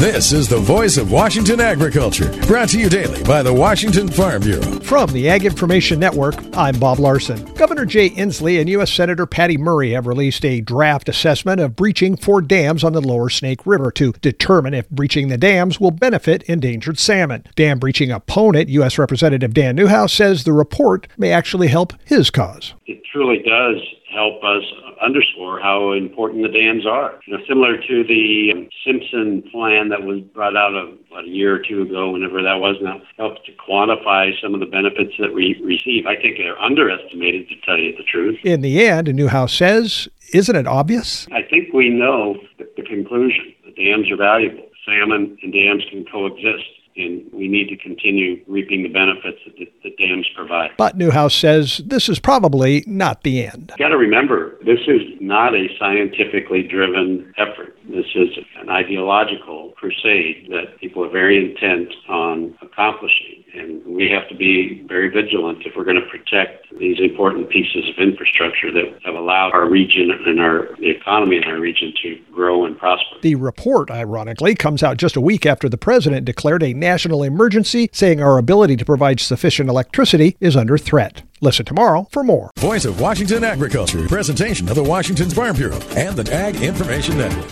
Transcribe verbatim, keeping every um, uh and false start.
This is the voice of Washington agriculture, brought to you daily by the Washington Farm Bureau. From the Ag Information Network, I'm Bob Larson. Governor Jay Inslee and U S Senator Patty Murray have released a draft assessment of breaching four dams on the lower Snake River to determine if breaching the dams will benefit endangered salmon. Dam breaching opponent U S Representative Dan Newhouse says the report may actually help his cause. It truly does help us underscore how important the dams are. You know, similar to the um, Simpson plan that was brought out of, what, a year or two ago, whenever that was, now helps to quantify some of the benefits that we receive. I think they're underestimated, to tell you the truth. In the end, Newhouse says, isn't it obvious? I think we know the, the conclusion. The dams are valuable. Salmon and dams can coexist, and we need to continue reaping the benefits that the, the dams provide. But Newhouse says this is probably not the end. You've got to remember, this is not a scientifically driven effort. This is an ideological crusade that people are very intent on accomplishing. And we have to be very vigilant if we're going to protect these important pieces of infrastructure that have allowed our region and our the economy in our region to grow and prosper. The report, ironically, comes out just a week after the president declared a national emergency, saying our ability to provide sufficient electricity is under threat. Listen tomorrow for more. Voice of Washington agriculture, presentation of the Washington Farm Bureau and the Ag Information Network.